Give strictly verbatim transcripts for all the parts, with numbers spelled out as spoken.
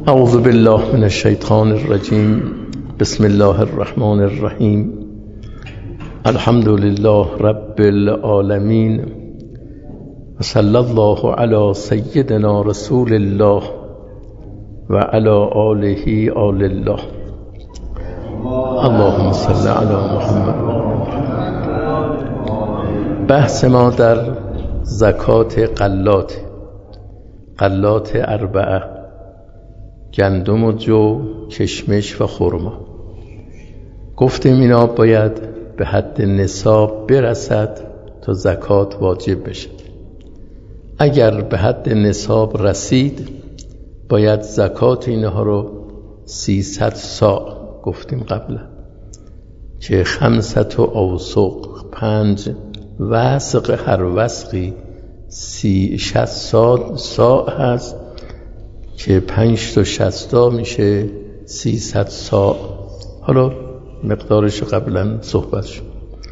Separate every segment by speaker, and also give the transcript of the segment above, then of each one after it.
Speaker 1: اعوذ بالله من الشیطان الرجیم. بسم الله الرحمن الرحیم. الحمد لله رب العالمین و صلی الله علی سیدنا رسول الله و علی آله آل الله. اللهم صل علی محمد. بحث ما در زکات غلات غلات اربعه: گندم و جو، کشمش و خرما. گفتیم اینا باید به حد نصاب برسد تا زکات واجب بشه. اگر به حد نصاب رسید باید زکات اینها رو سیصد صاع گفتیم قبلا که خمسة اوسق، پنج وسق، هر وسقی سی شصت صاع صاع هست که پنج تا شصتا میشه سیصد صاع. حالا مقدارش قبلا صحبت شد.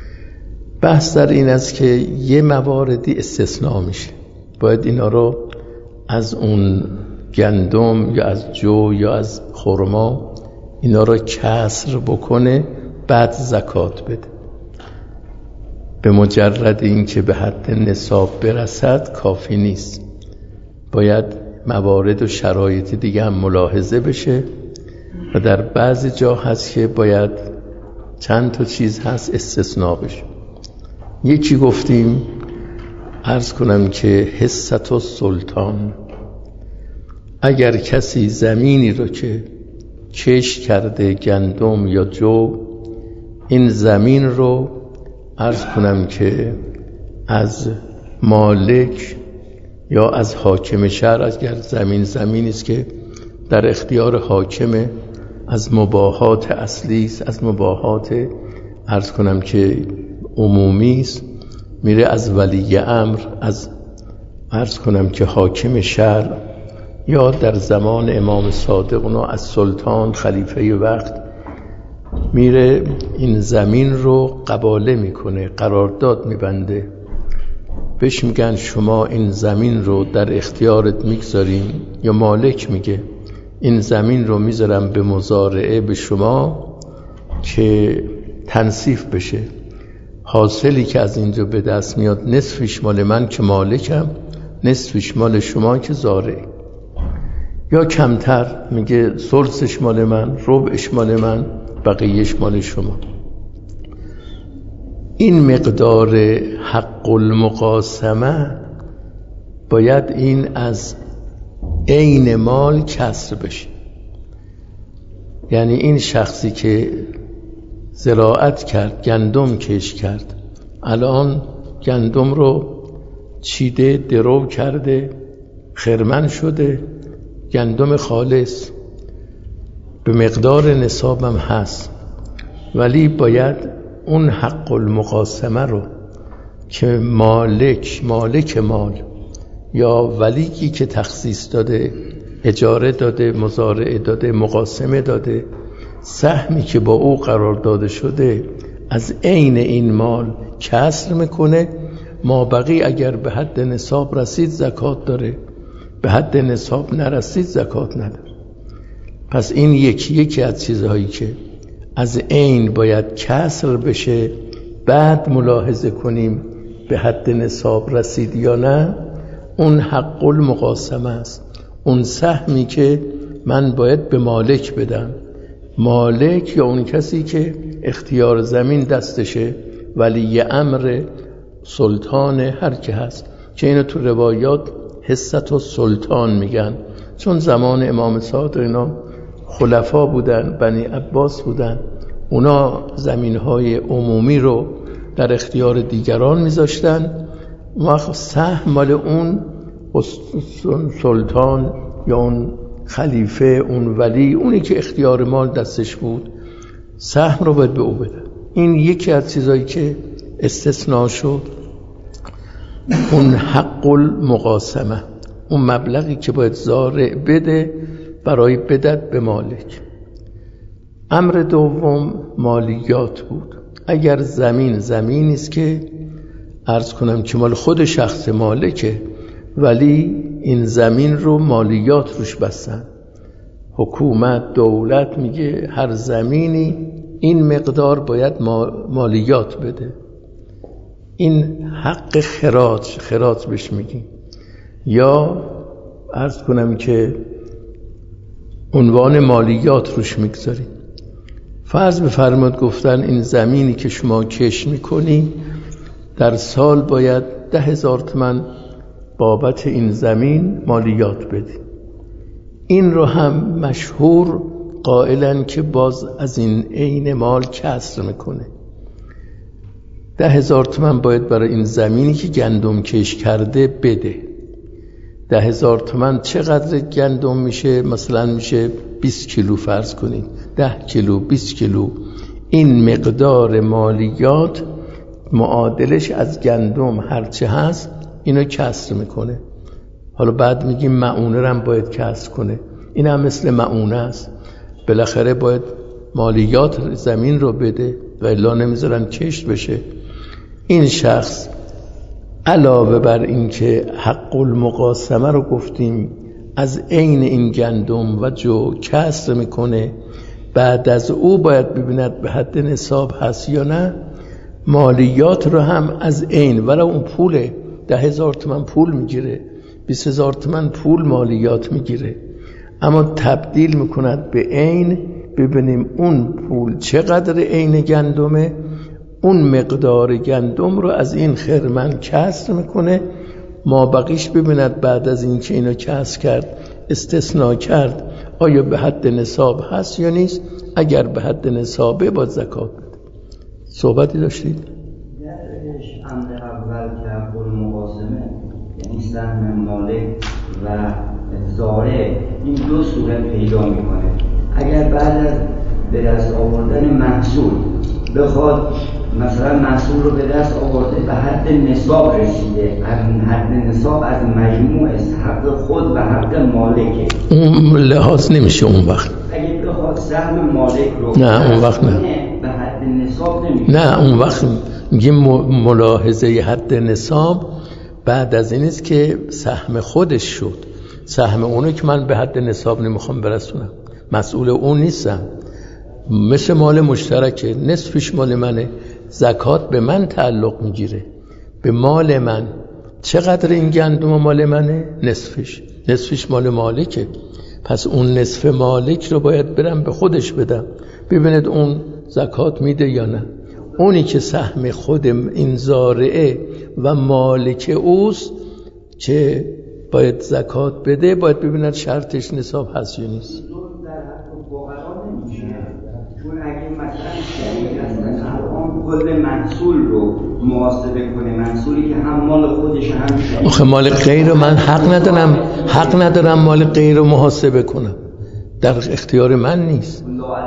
Speaker 1: بحث در این است که یه مواردی استثناء میشه، باید اینا رو از اون گندم یا از جو یا از خرما اینا رو کسر بکنه بعد زکات بده. به مجرد این که به حد نصاب برسد کافی نیست، باید موارد و شرایط دیگه هم ملاحظه بشه و در بعضی جا هست که باید چند تا چیز هست استثناء بشه. یکی گفتیم عرض کنم که حصة السلطان، اگر کسی زمینی رو که کشت کرده گندم یا جو، این زمین رو عرض کنم که از مالک یا از حاکم شهر، اگر زمین زمینی است که در اختیار حاکمه، از مباحات اصلی است، از مباحات عرض کنم که عمومی است، میره از ولی امر، از عرض کنم که حاکم شهر، یا در زمان امام صادق اونا از سلطان خلیفه وقت، میره این زمین رو قباله میکنه، قرارداد میبنده، بهش میگن شما این زمین رو در اختیارت میگذاریم، یا مالک میگه این زمین رو میذارم به مزارعه به شما که تنصیف بشه، حاصلی که از اینجا به دست میاد نصفش مال من که مالکم، نصفش مال شما که زارع، یا کمتر میگه ثلثش مال من، ربعش مال من، بقیهش مال شما. این مقدار حق المقاسمه باید این از عین مال کسر بشه. یعنی این شخصی که زراعت کرد، گندم کشت کرد، الان گندم رو چیده، درو کرده، خرمن شده، گندم خالص به مقدار نصابم هست، ولی باید اون حق المقاسمه رو که مالک مالک مال یا ولیی که تخصیص داده، اجاره داده، مزارعه داده، مقاسمه داده، سهمی که با او قرار داده شده از عین این مال کسر میکنه. مابقی اگر به حد نصاب رسید زکات داره، به حد نصاب نرسید زکات نداره. پس این یکی یکی از چیزهایی که از عین باید کسر بشه، بعد ملاحظه کنیم به حد نصاب رسید یا نه. اون حق المقاسمه است، اون سهمی که من باید به مالک بدم. مالک یا اون کسی که اختیار زمین دستشه، ولی امر سلطان هر که هست، که اینو تو روایات حصة السلطان میگن، چون زمان امام صادق اینا خلفا بودن، بنی عباس بودن، اونا زمینهای عمومی رو در اختیار دیگران میذاشتن، وقت سهم مال اون سلطان یا اون خلیفه، اون ولی، اونی که اختیار مال دستش بود، سهم رو باید به او بده. این یکی از چیزایی که استثناء شد، اون حق المقاسمه، اون مبلغی که باید زارع بده برای بدت به مالک. امر دوم مالیات بود. اگر زمین زمینی است که عرض کنم که مال خود شخص مالکه، ولی این زمین رو مالیات روش بستن، حکومت، دولت میگه هر زمینی این مقدار باید مالیات بده. این حق خراج، خراج بهش میگیم. یا عرض کنم که عنوان مالیات روش میگذاریم. فرض بفرماد گفتن این زمینی که شما کش میکنی در سال باید ده هزار تومان بابت این زمین مالیات بدی. این رو هم مشهور قائلن که باز از این عین مال کسر میکنه. ده هزار تومان باید برای این زمینی که گندم کش کرده بده. ده هزار تومان چقدر گندم میشه؟ مثلا میشه بیست کیلو فرض کنید، ده کیلو، بیست کیلو. این مقدار مالیات معادلش از گندم هرچه هست اینو کسر میکنه. حالا بعد میگیم معونه هم باید کسر کنه. این هم مثل معونه است، بالاخره باید مالیات زمین رو بده و الا نمیذارن کشت بشه. این شخص علاوه بر این که حق المقاسمه رو گفتیم از عین این گندم و جو کسر میکنه، بعد از او باید ببیند به حد نصاب هست یا نه. مالیات رو هم از عین، ولی اون پوله ده هزار تومان پول میگیره، بیست هزار تومان پول مالیات میگیره، اما تبدیل میکند به عین. ببینیم اون پول چقدر عین گندمه، اون مقدار گندم رو از این خرمن کسر میکنه. ما بقیش ببیند بعد از این که اینو کسر کرد استثناء کرد آیا به حد نصاب هست یا نیست. اگر به حد نصابه باید زکات بده. صحبتی داشتید؟
Speaker 2: درش امر اول که حق المقاسمه یعنی سهم مالک و زارع، این دو صورت پیدا میکنه. اگر بعد از به دست آوردن محصول بخواد مثلا محصول رو به دست آورده به حد نصاب رسیده، از حد نصاب از مجموع حق خود و حق مالکه،
Speaker 1: اون لحاظ نمیشه اون وقت.
Speaker 2: اگه بخواد سهم مالک رو
Speaker 1: نه اون وقت نه
Speaker 2: به حد نصاب نمیشه.
Speaker 1: نه اون وقت میگیم ملاحظه حد نصاب بعد از این است که سهم خودش شد. سهم اونو که من به حد نصاب نمیخوام برسونم، مسئول اون نیستم. مثل مال مشترکه، نصفش مال منه، زکات به من تعلق میگیره، به مال من. چقدر این گندم مال منه؟ نصفش. نصفش مال مالکه، پس اون نصف مالک رو باید برم به خودش بدم. ببینید اون زکات میده یا نه. اونی که سهم خود این زارعه و مالک اوست که باید زکات بده، باید ببیند شرطش نصاب هست یا نیست.
Speaker 2: چون اگه مثلا شریک هستن الان کل محصول رو محاسبه کنه، محصولی که هم مال خودش هم شریک،
Speaker 1: آخه مال غیر رو من حق ندارم حق ندارم مال غیر رو محاسبه کنم، در اختیار من نیست.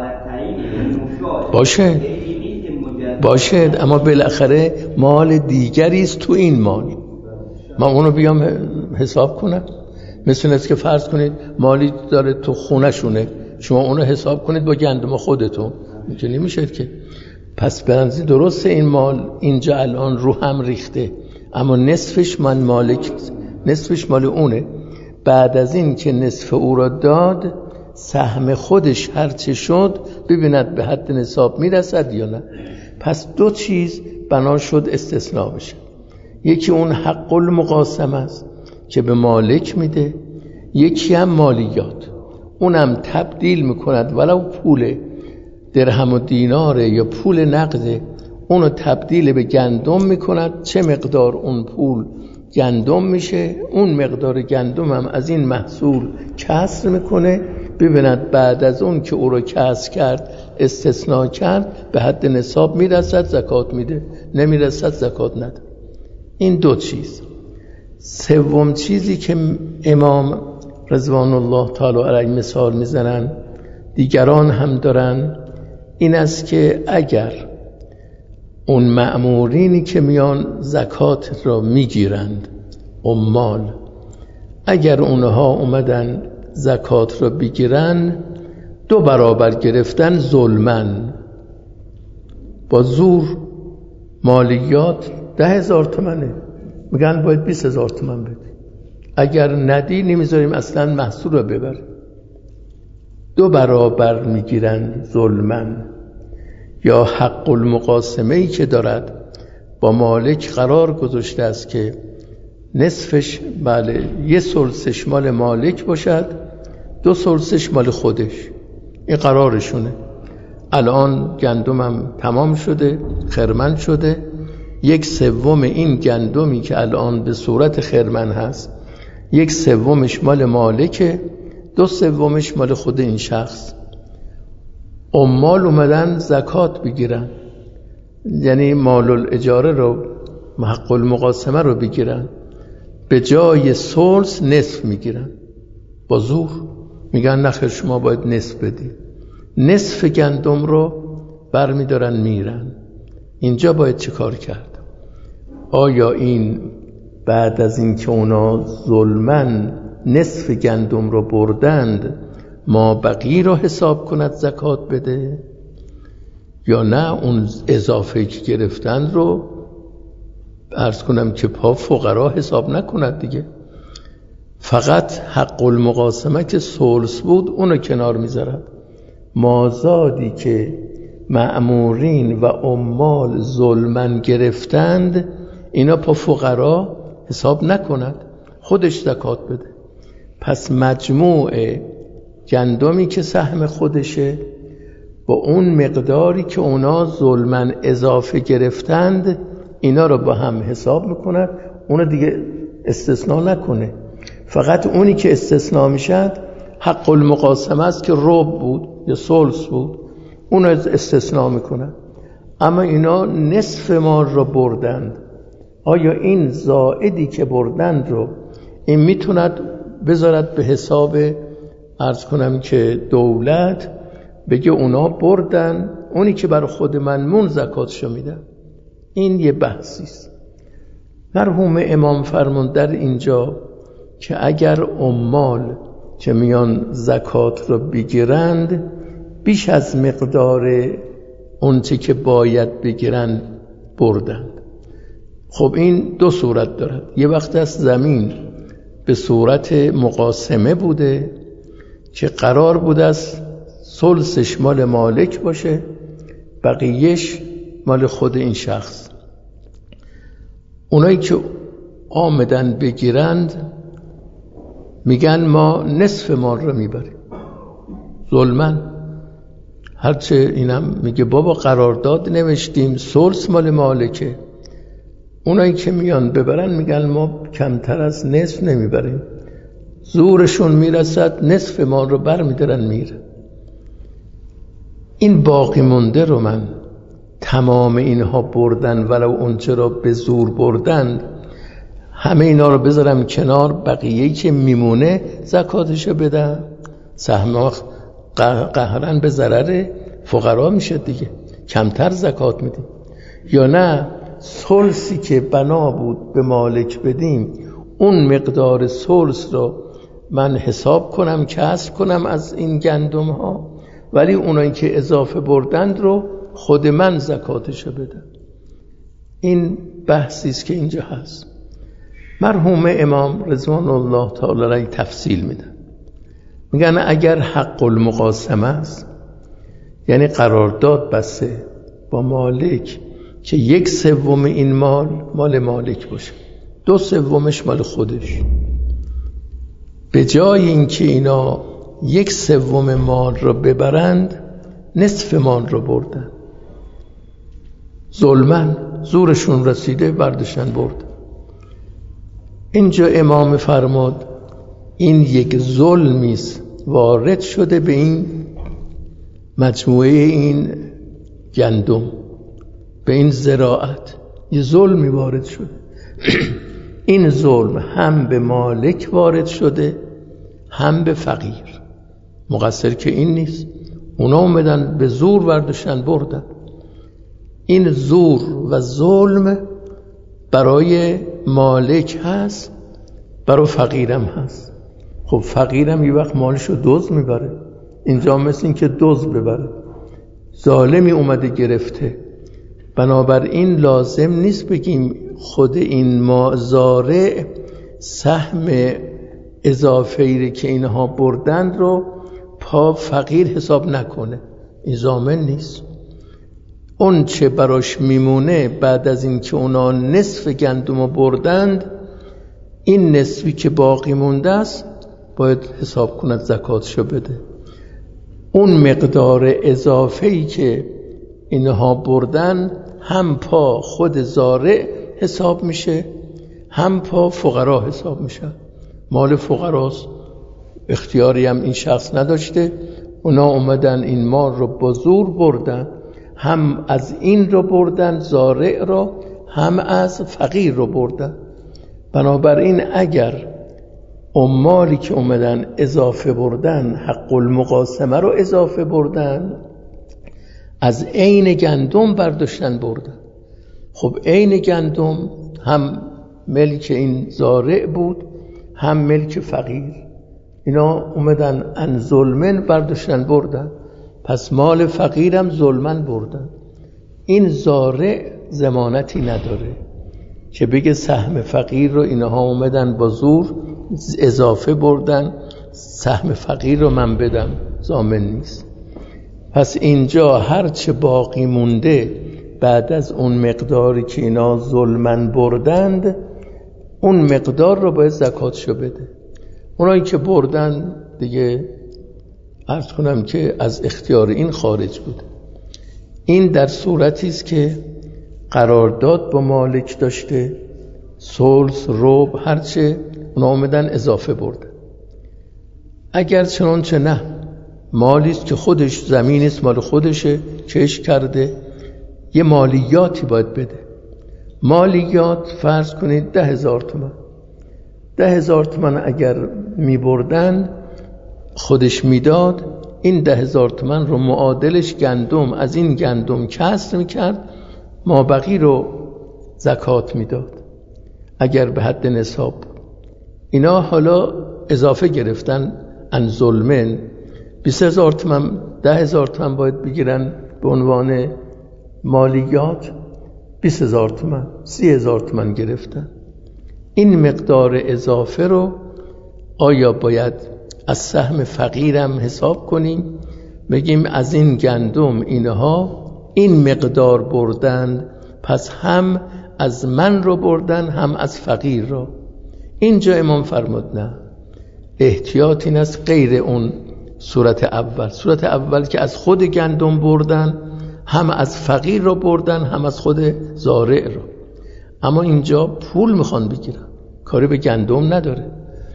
Speaker 1: باشه باشه اما بالاخره مال دیگری است تو این مال، من اونو بیام حساب کنم. مثل اینه که فرض کنید مالی داره تو خونه شونه، شما اونو حساب کنید با گندم خودتون، که نمیشه که. پس برنزی درسته این مال اینجا الان رو هم ریخته، اما نصفش من مالک، نصفش مال اونه. بعد از این که نصف او را داد، سهم خودش هرچه شد ببیند به حد نصاب میرسد یا نه. پس دو چیز بنا شد استثناء بشه. یکی اون حق المقاسمه است که به مالک میده، یکی هم مالیات، اونم تبدیل میکند ولو پول درهم و دیناره یا پول نقده، اونو تبدیل به گندم میکند. چه مقدار اون پول گندم میشه، اون مقدار گندم هم از این محصول کسر میکنه. ببیند بعد از اون که او رو کسر کرد استثناء کرد به حد نصاب میرسد زکات میده، نمیرسد زکات نده. این دو چیز. سوم چیزی که امام رضوان الله تعالی علیه مثال میزنن، دیگران هم دارن، این است که اگر اون مأمورینی که میان زکات را میگیرند، عمال، اگر اونها اومدن زکات را بگیرن، دو برابر گرفتن ظلمن، با زور مالیات ده هزار تومنه، میگن باید بیست هزار تومن بدی، اگر ندی نمیذاریم اصلا محصول رو ببر. دو برابر میگیرند ظلمن، یا حق المقاسمه ای که دارد با مالک قرار گذاشته است که نصفش بله یه ثلثش مال مالک باشد، دو ثلثش مال خودش. این قرارشونه. الان گندمم تمام شده، خرمن شده، یک سوم این گندمی که الان به صورت خرمن هست یک سومش مال مالکه، دو سومش مال خود این شخص. عمال اومدن زکات بگیرن، یعنی مال الاجاره رو، حق المقاسمه رو بگیرن، به جای ثلث نصف میگیرن با زور. میگن نخیر شما باید نصف بدید. نصف گندم رو برمیدارن میرن. اینجا باید چه کار کرد؟ آیا این بعد از این که اونا ظلمن نصف گندم رو بردند ما بقی رو حساب کند زکات بده، یا نه اون اضافه که گرفتند رو عرض کنم که پا فقرا حساب نکند دیگه، فقط حق المقاسمه که ثلث بود اونو کنار میذارد، مازادی که مأمورین و عمال ظلمن گرفتند اینا پا فقرا حساب نکند، خودش زکات بده. پس مجموع گندمی که سهم خودشه با اون مقداری که اونا ظلمن اضافه گرفتند اینا رو با هم حساب میکند، اونو دیگه استثناء نکنه. فقط اونی که استثناء میشد حق المقاسمه است که ربع بود یا ثلث بود، اونو استثناء میکنه. اما اینا نصف مال رو بردند. آیا این زائدی که بردند رو این میتوند بذارد به حساب عرض کنم که دولت بگه اونا بردن، اونی که برای خود منمون زکاتشو میدن؟ این یه بحثیست. مرحوم امام فرمون در اینجا که اگر عمال که میان زکات رو بگیرند بیش از مقدار اونچه که باید بگیرند بردند، خب این دو صورت دارد. یه وقت از زمین به صورت مقاسمه بوده که قرار بوده است ثلثش مال مالک باشه، بقیهش مال خود این شخص. اونایی که آمدن بگیرند میگن ما نصف مال رو میبریم ظلمن. هرچه اینم میگه بابا قرارداد نوشتیم ثلث مال مالکه. اونایی که میان ببرن میگن ما کمتر از نصف نمیبریم، زورشون میرسد نصف مال رو بر میدارن میره. این باقی مونده رو من تمام اینها بردن ولو اونچه را به زور بردند همه اینا رو بذارم کنار، بقیه‌ای که میمونه زکاتشو بدم، سهم قهرن به ضرر فقرا میشه دیگه، کمتر زکات میدیم. یا نه ثلثی که بنا بود به مالک بدیم اون مقدار ثلث رو من حساب کنم کسب کنم از این گندم ها، ولی اونایی که اضافه بردند رو خود من زکاتشو بدم. این بحثی است که اینجا هست. مرحوم امام رضوان الله تعالی علیه تفصیل میدن، میگن اگر حق المقاسمه است، یعنی قرارداد بسته با مالک که یک سوم این مال مال مالک باشه، دو سومش مال خودش، به جای اینکه اینا یک سوم مال رو ببرند نصف مال رو بردن، ظلمن زورشون رسیده برداشتن برد. اینجا امام فرمود این یک ظلمیست وارد شده به این مجموعه این گندم، به این زراعت یه ظلمی وارد شده. این ظلم هم به مالک وارد شده هم به فقیر. مقصر که این نیست، اونا اومدن به زور برداشتن بردن. این زور و ظلم برای مالک هست، برای فقیرم هست. خب فقیرم یه وقت مالشو دزد میبره، اینجا مثل این که دزد ببره، ظالمی اومده گرفته. بنابراین لازم نیست بگیم خود این مازارع سهم اضافه‌ای که اینها بردند رو تا فقیر حساب نکنه، این ضامن نیست. اون چه براش میمونه بعد از این که اونا نصف گندم بردند، این نصفی که باقی مونده است باید حساب کند زکاتشو بده. اون مقدار اضافه‌ای که اینها بردن هم پا خود زارع حساب میشه، هم پا فقرا حساب میشه. مال فقراست، اختیاری هم این شخص نداشته، اونا اومدن این مال رو با زور بردن، هم از این رو بردن زارع رو، هم از فقیر رو بردن. بنابراین اگر عمالی که اومدن اضافه بردن حق المقاسمه رو اضافه بردن، از عین گندم برداشتن بردن. خب عین گندم هم ملک این زارع بود، هم ملک فقیر. اینا اومدن ان ظلمن برداشتن بردن، پس مال فقیرم ظلمن بردن. این زارع ضمانتی نداره که بگه سهم فقیر رو اینها اومدن با زور اضافه بردن، سهم فقیر رو من بدم، ضامن نیست. پس اینجا هرچه باقی مونده بعد از اون مقداری که اینا ظلمن بردند، اون مقدار رو باید زکاتشو بده. اونایی که بردن دیگه عرض کنم که از اختیار این خارج بود. این در صورتی است که قرارداد با مالک داشته، ثلث، ربع، هرچه اونا اومدن اضافه بردن. اگر چنانچه نه، مالی است که خودش زمین است، مال خودشه، کش کرده، یه مالیاتی باید بده. مالیات فرض کنید ده هزار تومان. ده هزار تومان اگر می بردن خودش میداد، این ده هزار تومان رو معادلش گندم، از این گندم کسر میکرد، مابقی رو زکات میداد اگر به حد نصاب بود. اینا حالا اضافه گرفتن ان ظلمن، بیست هزار تومان، ده هزار تومان باید بگیرن به عنوان مالیات، بیست هزار تومان، سی هزار تومان گرفتن. این مقدار اضافه رو آیا باید از سهم فقیرم حساب کنیم، بگیم از این گندم اینها این مقدار بردند، پس هم از من رو بردن هم از فقیر رو؟ اینجا امام فرمود نه، احتیاط این است غیر اون صورت اول. صورت اول که از خود گندم بردن، هم از فقیر رو بردن هم از خود زارع رو. اما اینجا پول میخوان بگیرن، کاری به گندم نداره.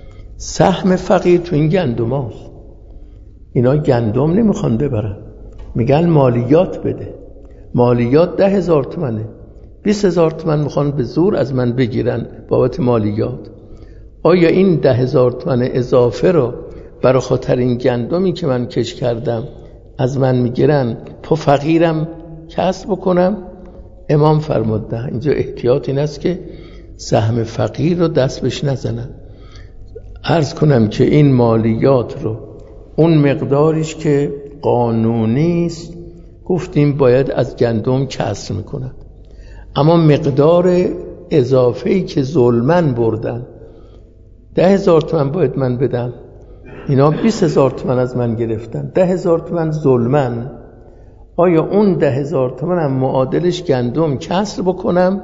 Speaker 1: سهم فقیر تو این گندم هاست، اینا گندم نمیخوان ببرن، میگن مالیات بده. مالیات ده هزار تومنه، بیست هزار تومن میخوان به زور از من بگیرن بابت مالیات. آیا این ده هزار تومن اضافه رو برای خاطر این گندمی که من کش کردم از من میگیرن پا فقیرم کسب بکنم؟ امام فرمود نه. اینجا احتیاط این است که سهم فقیر رو دست بهش نزنن. عرض کنم که این مالیات رو اون مقداریش که قانونی است گفتیم باید از گندم کسر میکنن، اما مقدار اضافه‌ای که ظلمن بردن، ده هزار تومن باید من بدم، اینا بیست هزار تومن از من گرفتن، ده هزار تومن ظلمن. آیا اون ده هزار تومن هم معادلش گندم کسر بکنم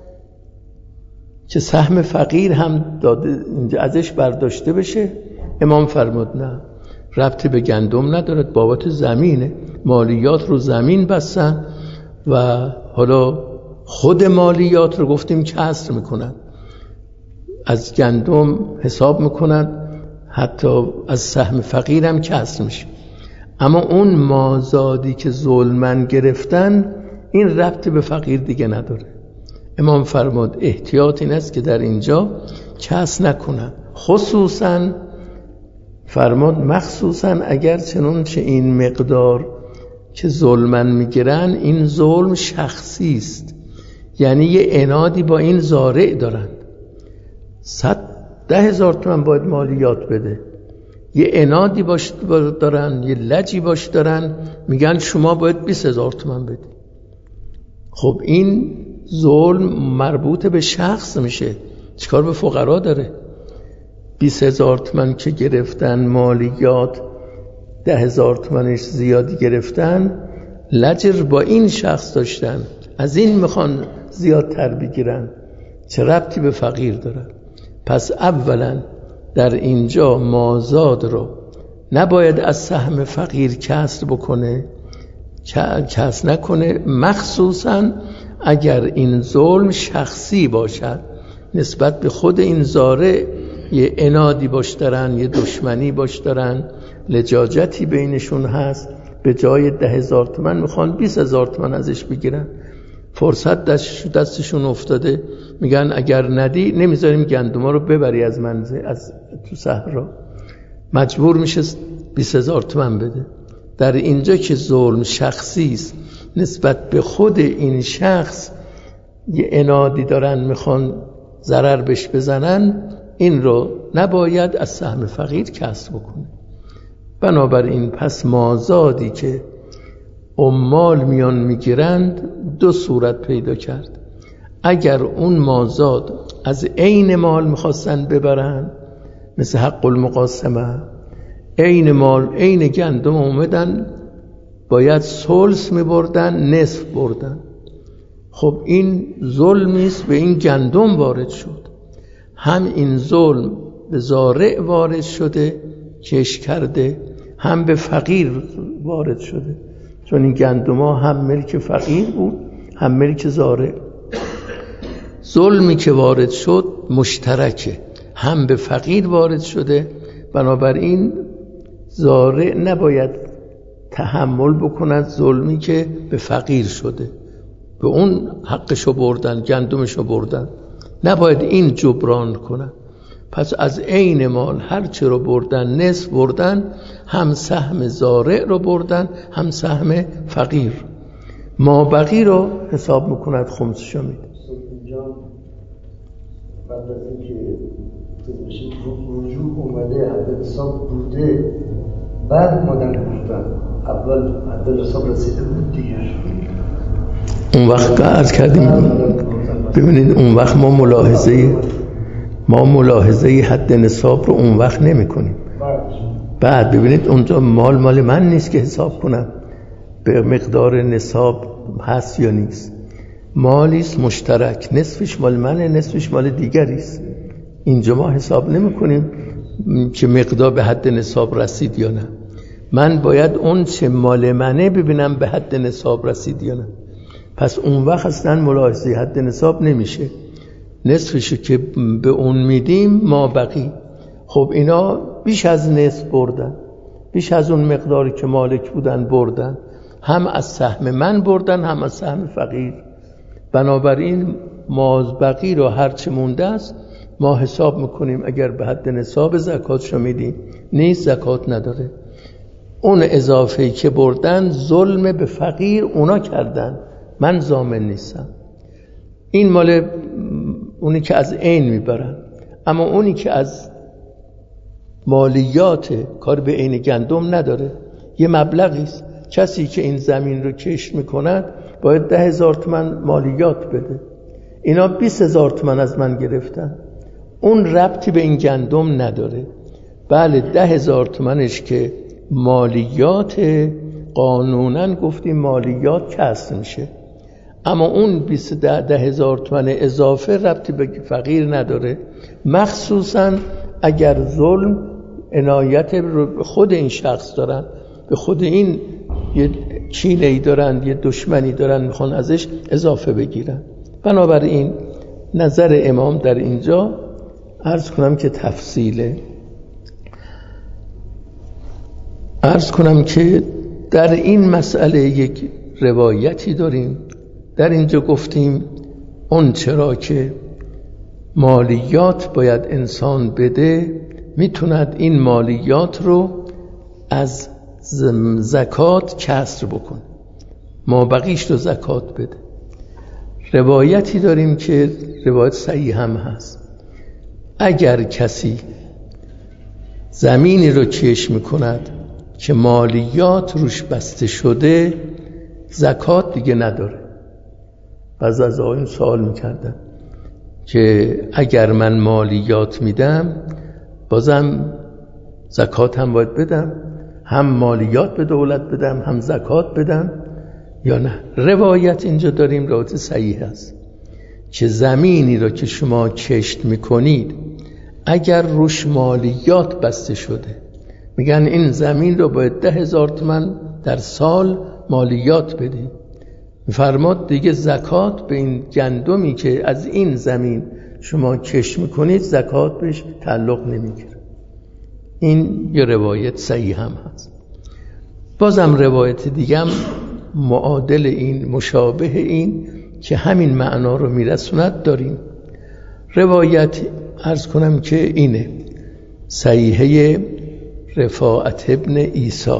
Speaker 1: که سهم فقیر هم داده ازش برداشته بشه؟ امام فرمود نه، ربطی به گندم نداره، بابت زمینه، مالیات رو زمین بستن و حالا خود مالیات رو گفتیم کسر میکنن، از گندم حساب میکنن، حتی از سهم فقیر هم کسر میشه. اما اون مازادی که ظلمن گرفتن این ربطی به فقیر دیگه نداره. امام فرمود احتیاط این است که در اینجا کسر نکنن، خصوصا فرمود مخصوصا اگر چنانچه این مقدار که ظلمن میگیرن این ظلم شخصی است، یعنی یه عنادی با این زارع دارن، صد ده هزار تومن باید مالیات بده، یه عنادی باش دارن، یه لجی باش دارن، میگن شما باید بیست هزار تومن بدی. خب این ظلم مربوط به شخص میشه، چیکار به فقرا داره؟ بیست هزار تومن که گرفتن مالیات، ده هزار تومنش زیادی گرفتن، لجر با این شخص داشتن، از این میخوان زیادتر بگیرن، چه ربطی به فقیر داره؟ پس اولا در اینجا مازاد رو نباید از سهم فقیر کسر بکنه، کسر نکنه، مخصوصا اگر این ظلم شخصی باشد، نسبت به خود این زارع یه عنادی باش دارن، یه دشمنی باش دارن، لجاجتی بینشون هست، به جای ده هزار تومن میخوان بیس هزار تومن ازش بگیرن، فرصت دست دستشون افتاده، میگن اگر ندی نمیذاریم گندما رو ببری از منزل، از تو صحرا، مجبور میشه بیس هزار تومن بده. در اینجا که ظلم شخصی است، نسبت به خود این شخص یه عنادی دارن، میخوان ضرر بهش بزنن، این رو نباید از سهم فقیر کسب بکنه. بنابراین پس مازادی که عمال میان میگیرند دو صورت پیدا کرد. اگر اون مازاد از عین مال میخواستن ببرن، مثل حق المقاسمه، عین مال عین گندم اومدن باید ثلث میبردن، نصف بردن، خب این ظلمی است به این گندم وارد شد. هم این ظلم به زارع وارد شده کش کرده، هم به فقیر وارد شده، چون این گندما هم ملک فقیر بود هم ملک زارع. ظلمی که وارد شد مشترکه، هم به فقیر وارد شده، بنابراین زارع نباید تحمل بکند ظلمی که به فقیر شده، به اون حقشو بردن، گندمشو بردن، نباید این جبران کنن. پس از عین مال هر چه رو بردن نصف بردن، هم سهم زارع رو بردن هم سهم فقیر. ما بقی رو حساب میکند خمسشو میده.
Speaker 3: بعد از اینکه رجوع اومده حد حساب بوده، بعد مادن بودن اول حد حساب رسیده بود دیگه.
Speaker 1: اون وقت عرض کردیم، ببینید اون وقت ما ملاحظه ما ملاحظه حد نصاب رو اون وقت نمی کنیم. بعد ببینید اونجا مال مال من نیست که حساب کنم به مقدار نصاب هست یا نیست، مالیست مشترک، نصفش مال منه نصفش مال دیگریست. اینجا ما حساب نمی کنیم که مقدار به حد نصاب رسید یا نه، من باید اون چه مال منه ببینم به حد نصاب رسید یا نه. پس اون وقت اصلا ملاحظه حد نصاب نمیشه، نصفشو که به اون میدیم ما بقی. خب اینا بیش از نصف بردن، بیش از اون مقداری که مالک بودن بردن، هم از سهم من بردن هم از سهم فقیر. بنابراین ما بقی رو هرچه مونده است ما حساب میکنیم، اگر به حد نصاب زکاتشو میدیم، نیست زکات نداره. اون اضافه‌ای که بردن ظلم به فقیر اونا کردن، من ضامن نیستم. این مال اونی که از عین میبرن، اما اونی که از مالیات کار به عین گندم نداره، یه مبلغی است. کسی که این زمین رو کشت میکند باید ده هزار تومن مالیات بده، اینا بیست هزار تومن از من گرفتن، اون ربطی به این گندم نداره. بله ده هزار تومنش که مالیات قانوناً گفتیم مالیات کسر میشه، اما اون بیست ده هزار تومن اضافه ربطی به فقیر نداره، مخصوصاً اگر ظلم عنایت رو به خود این شخص دارن، به خود این یه کینه‌ای دارن، یه دشمنی دارن، میخوان ازش اضافه بگیرن. بنابراین نظر امام در اینجا عرض کنم که تفصیله، عرض کنم که در این مسئله یک روایتی داریم. در اینجا گفتیم اون چرا که مالیات باید انسان بده، میتوند این مالیات رو از زکات کسر بکنه، ما بقیش رو زکات بده. روایتی داریم که روایت صحیح هم هست، اگر کسی زمینی رو کش میکند که مالیات روش بسته شده، زکات دیگه نداره. بعضی از آقایون سوال میکردن که اگر من مالیات میدم بازم زکات هم باید بدم؟ هم مالیات به دولت بدم هم زکات بدم یا نه؟ روایت اینجا داریم روایت صحیح است که زمینی را که شما کشت میکنید اگر روش مالیات بسته شده، میگن این زمین رو باید ده هزار تومن در سال مالیات بدید، فرماد دیگه زکات به این گندمی که از این زمین شما کشت میکنید زکات بهش تعلق نمیگیره. این یه روایت صحیح هم هست. بازم روایت دیگه هم معادل این، مشابه این که همین معنا رو میرسوند داریم. روایت عرض کنم که اینه، صحیحه رفاعت ابن عیسی.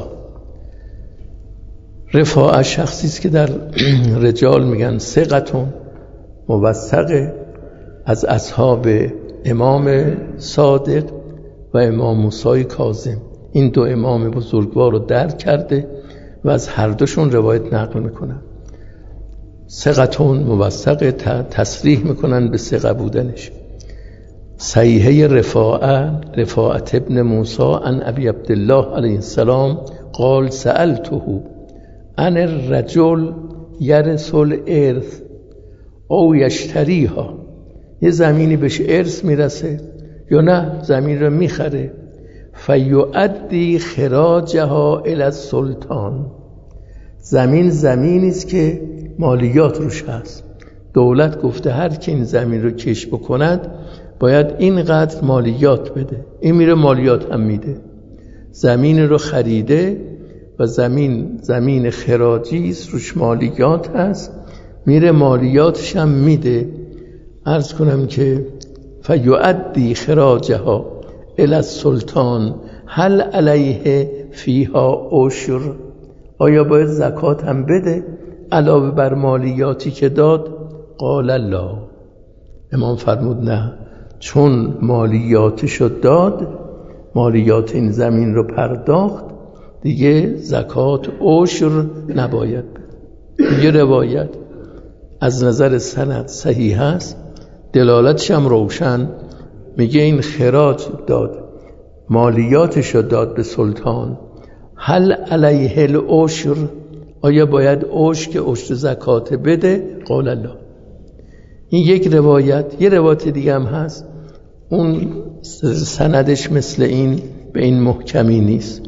Speaker 1: رفاعت شخصی است که در رجال میگن ثقتون موثق، از اصحاب امام صادق و امام موسی کاظم. این دو امام بزرگوار رو درک کرده و از هر دوشون روایت نقل میکنن. ثقتون موثق، تصریح میکنن به ثقه بودنش. صحیحه رفاعه رفاعت ابن موسی عن ابی عبدالله علیه السلام قال سألته عن الرجل یرث الارث او یشتریها، یه زمینی بهش ارث میرسه یا نه زمین رو میخره، فیؤدی خراجها الی السلطان، زمین زمینی است که مالیات روش هست، دولت گفته هر کی این زمین رو کش بکند باید اینقدر مالیات بده، این میره مالیات هم میده. زمین رو خریده و زمین زمین خراجی است، روش مالیات هست، میره مالیاتش هم میده. عرض کنم که فیؤدی خراجها الی السلطان هل علیه فیها عشر، آیا باید زکات هم بده علاوه بر مالیاتی که داد؟ قال الله، امام فرمود نه، چون مالیاتشو داد، مالیات این زمین رو پرداخت، دیگه زکات عشر نباید بده. یه روایت از نظر سند صحیح هست، دلالتش هم روشن، میگه این خراج داد، مالیاتشو داد به سلطان، هل علیه العشر، آیا باید عشر که عشر زکات بده؟ قال الله. این یک روایت. یه روایت دیگه هم هست، اون سندش مثل این به این محکمی نیست،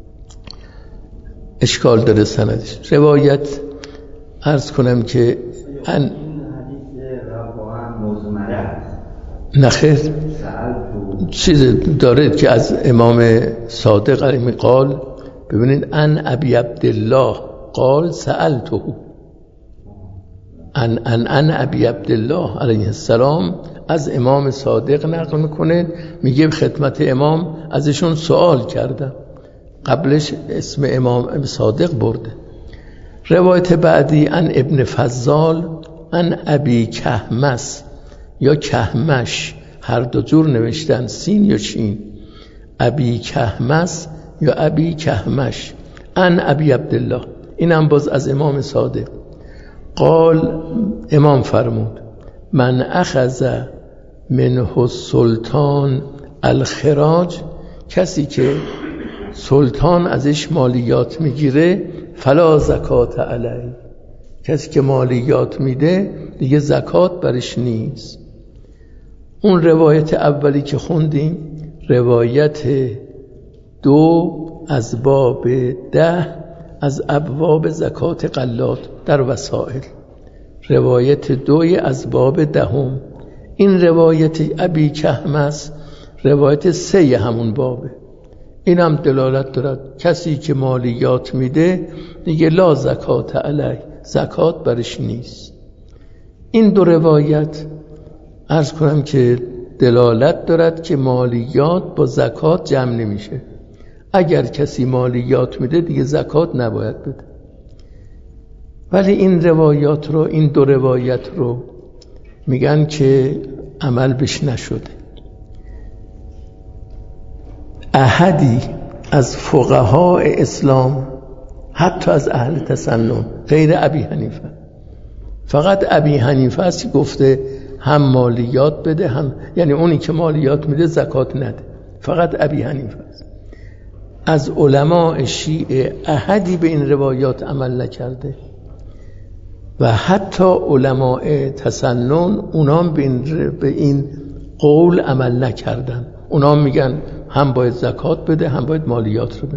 Speaker 1: اشکال داره سندش. روایت عرض کنم که ان نخیر چیز داره که از امام صادق علیه قال، ببینید ان ابی عبدالله قال سألته، ان ان ان ابی عبدالله علیه السلام از امام صادق نقل میکنه، میگه خدمت امام ازشون سوال کردم، قبلش اسم امام صادق برده. روایت بعدی ان ابن فضال ان ابی کهمس یا کهمش، هر دو جور نوشتن، سین یا شین، ابی کهمس یا ابی کهمش، ان ابی عبدالله، اینم باز از امام صادق. قال، امام فرمود من اخذ منه السلطان الخراج، کسی که سلطان ازش مالیات میگیره، فلا زکات علیه، کسی که مالیات میده دیگه زکات برش نیست. اون روایت اولی که خوندیم، روایت دو از باب ده از ابواب زکات غلات در وسائل، روایت دوی از باب دهم. این روایت ابی کهمس روایت سه همون بابه، این هم دلالت دارد کسی که مالیات میده دیگه لا زکات علیه، زکات برش نیست. این دو روایت عرض کنم که دلالت دارد که مالیات با زکات جمع نمیشه، اگر کسی مالیات میده دیگه زکات نباید بده. ولی این روایات رو، این دو روایت رو میگن که عمل بش نشده. احدی از فقهای اسلام، حتی از اهل تسنن غیر ابی حنیفه، فقط ابی حنیفه است که گفته هم مالیات بده، هم یعنی اونی که مالیات میده زکات نده، فقط ابی حنیفه است. از علماء شیعه احدی به این روایات عمل نکرده و حتی علماء تسنن اونام به این قول عمل نکردن. اونام میگن هم باید زکات بده هم باید مالیات رو بده.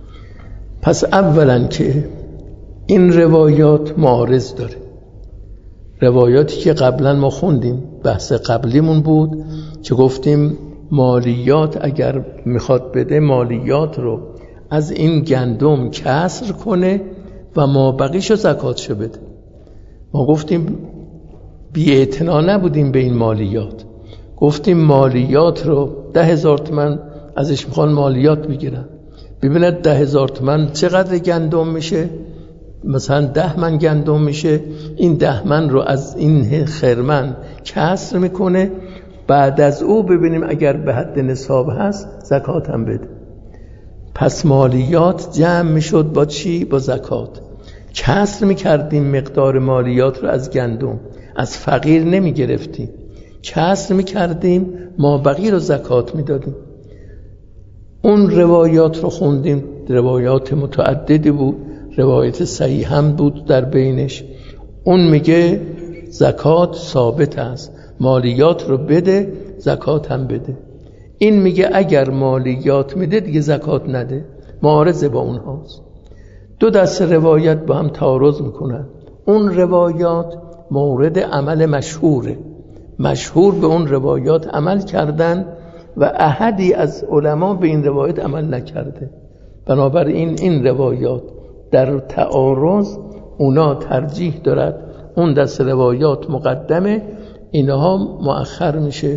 Speaker 1: پس اولا که این روایات معارض داره. روایاتی که قبلا ما خوندیم، بحث قبلیمون بود که گفتیم مالیات اگر میخواد بده مالیات رو از این گندم کسر کنه و ما بقیشو زکاتشو بده. ما گفتیم بی اعتنا نبودیم به این مالیات، گفتیم مالیات رو ده هزار تومن ازش میخوان مالیات بگیرن، ببیند ده هزار تومن چقدر گندم میشه، مثلا ده من گندم میشه، این ده من رو از این خرمن کسر میکنه، بعد از او ببینیم اگر به حد نصاب هست زکات هم بده. پس مالیات جمع میشد با چی؟ با زکات. کسر میکردیم مقدار مالیات رو از گندم، از فقیر نمیگرفتیم، کسر میکردیم، ما بقیه رو زکات میدادیم. اون روایات رو خوندیم، روایات متعددی بود، روایت صحیح هم بود در بینش. اون میگه زکات ثابت است، مالیات رو بده زکات هم بده. این میگه اگر مالیات میده دیگه زکات نده، معارضه با اونهاست. دو دست روایت با هم تعارض میکنن. اون روایات مورد عمل مشهوره، مشهور به اون روایات عمل کردن و احدی از علما به این روایت عمل نکرده. بنابراین این روایات در تعارض اونا ترجیح دارد اون دست روایات مقدمه، اینها مؤخر میشه.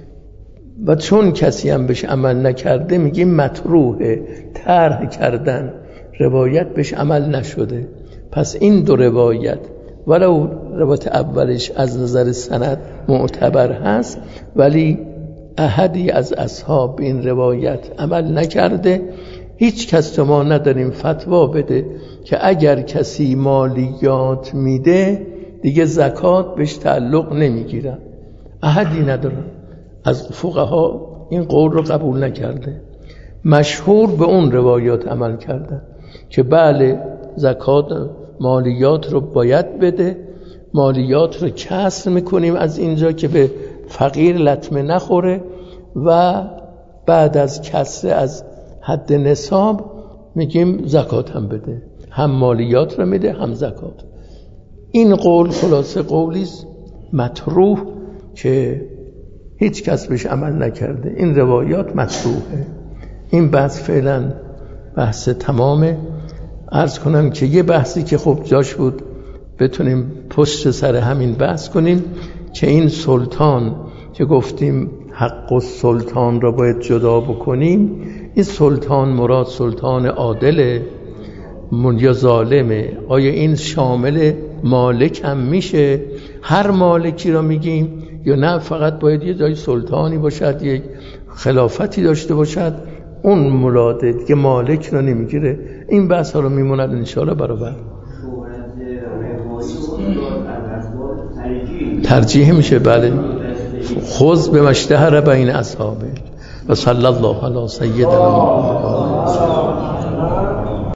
Speaker 1: و چون کسی هم بهش عمل نکرده میگیم مطروحه، طرح کردن، روایت بهش عمل نشده. پس این دو روایت ولو روایت اولش از نظر سند معتبر هست، ولی احدی از اصحاب این روایت عمل نکرده. هیچ کس تو ما نداریم فتوا بده که اگر کسی مالیات میده دیگه زکات بهش تعلق نمیگیره، احدی ندارم از فقها این قول رو قبول نکرده. مشهور به اون روایات عمل کردن که بله زکات مالیات رو باید بده، مالیات رو کسر میکنیم از اینجا که به فقیر لطمه نخوره و بعد از کسر از حد نصاب میگیم زکات هم بده، هم مالیات رو میده هم زکات. این قول خلاصه قولیست مطروح که هیچ کس بهش عمل نکرده. این روایات مطروحه. این بحث فعلا بحث تمامه. عرض کنم که یه بحثی که خب جاش بود بتونیم پشت سر همین بحث کنیم که این سلطان که گفتیم حق و سلطان را باید جدا بکنیم، این سلطان مراد سلطان عادله یا ظالمه؟ آیا این شامل مالک هم میشه؟ هر مالکی را میگیم یا نه فقط باید یه جای سلطانی باشد، یک خلافتی داشته باشد؟ اون ملاده که مالک را نمیگیره. این بحث ها رو میموند انشاءالله برابر ترجیح میشه. بله خذ به مشتهر بین اصحابه و صلی الله علی سیدنا محمد.